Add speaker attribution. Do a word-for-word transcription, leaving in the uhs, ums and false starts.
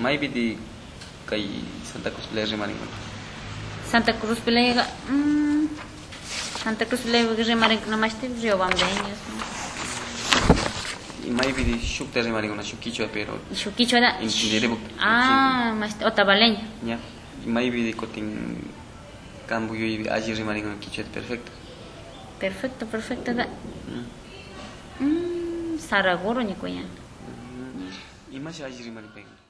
Speaker 1: maybe di kay Santa Cruz Playa Rimarin.
Speaker 2: Santa Cruz Playa, mm, Santa Cruz Playa Rimarin na mais teve Rio Bambenhas.
Speaker 1: Y maybe di shuk te Rimarin na shukicho pero.
Speaker 2: Shukicho da.
Speaker 1: Indirebo.
Speaker 2: Ah, mas Otabaleña.
Speaker 1: Ya. Y maybe di cotin cambio y allí Rimarin na kicho perfecto.
Speaker 2: Perfecto, perfecto da. Mm, Saraguro ni kuya.
Speaker 1: Y más allí Rimarin.